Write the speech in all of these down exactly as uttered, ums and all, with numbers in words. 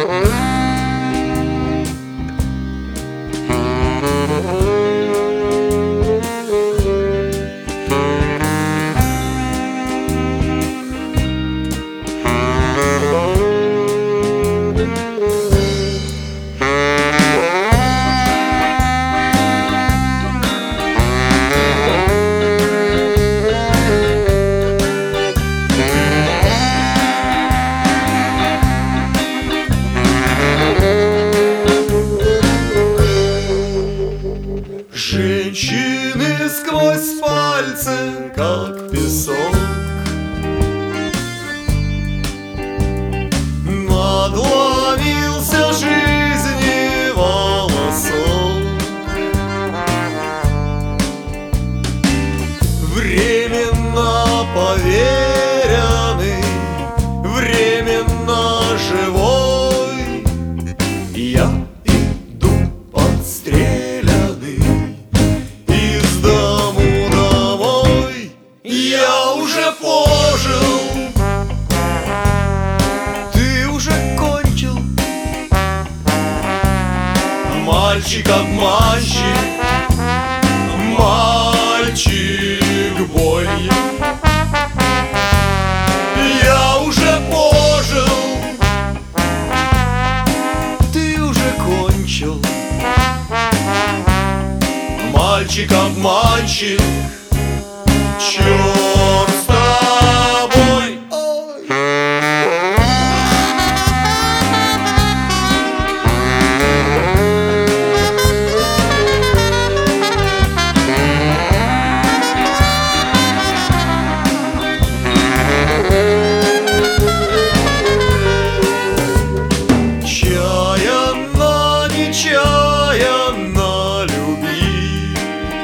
Женщины сквозь пальцы, как песок, надломился жизни волосок. Временно поверенный, временно живой, я иду подстреленный из дому домой. Я уже пожил, ты уже кончил, мальчик-обманщик, мальчик-боль. Я уже пожил, ты уже кончил, мальчик-обманщик, черт с тобой. Чаянно, нечаянно любить,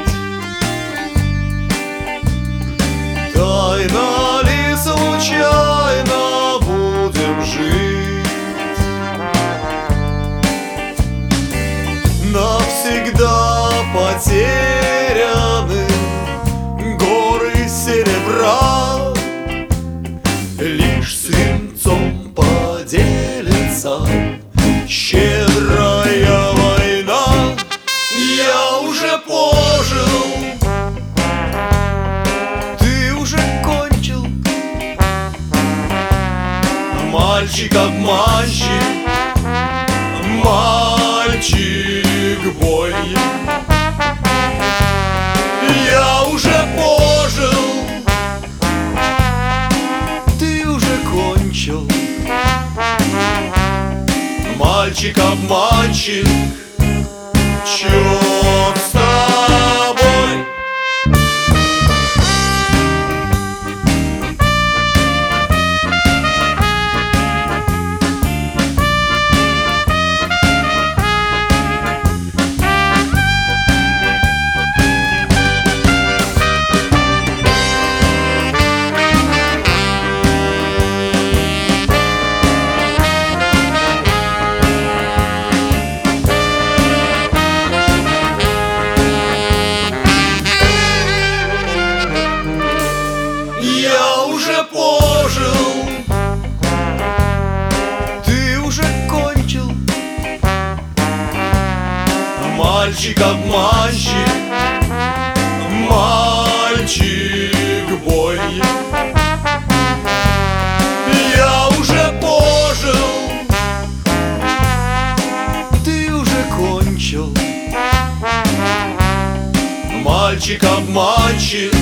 тайно ли, случайно будем жить, навсегда потеряны горы серебра, лишь свинцом поделится щедрая война. Я уже пожил, ты уже кончил, мальчик-обманщик, мальчик-боль. Я уже пожил, ты уже кончил, мальчик-обманщик, черт с тобой. Я уже пожил, ты уже кончил, мальчик-обманщик, мальчик-боль. Я уже пожил, ты уже кончил, мальчик-обманщик,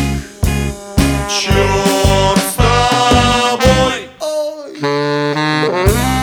черт с тобой. Ой.